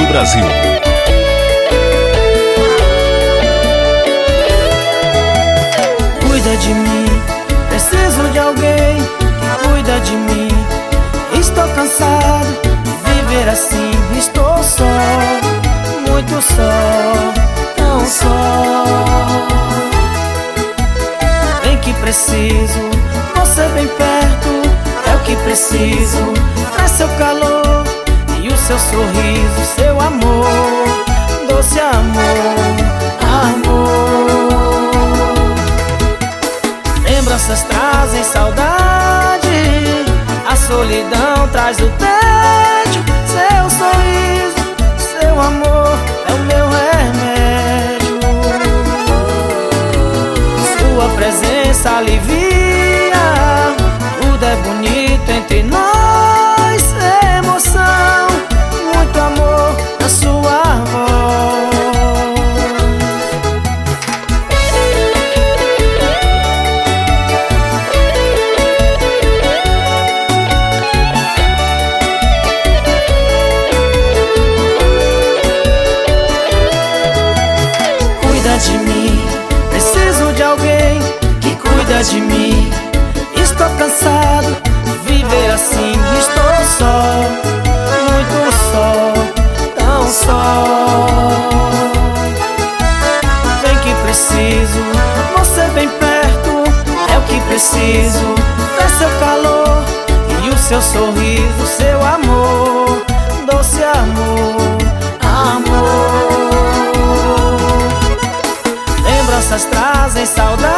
Brasil. Cuida de mim, preciso de alguém que cuida de mim. Estou cansado de viver assim, estou só, muito só, tão só. Bem que preciso, você bem perto, é o que preciso. Traz seu calor e o seu sorriso, seu amor, doce amor, amor. Lembranças trazem saudade, a solidão traz o tédio. Seu sorriso, seu amor é o meu remédio. Sua presença alivia, tudo é bonito entre nós. Emoção, muito amor na sua voz. Cuida de mim, preciso de alguém que cuida de mim. Estou cansado de viver assim, estou só, muito só, tão só. Bem que preciso, você bem perto, é o que preciso. Traz seu calor e o seu sorriso, seu amor, doce amor, amor. Lembranças trazem saudade,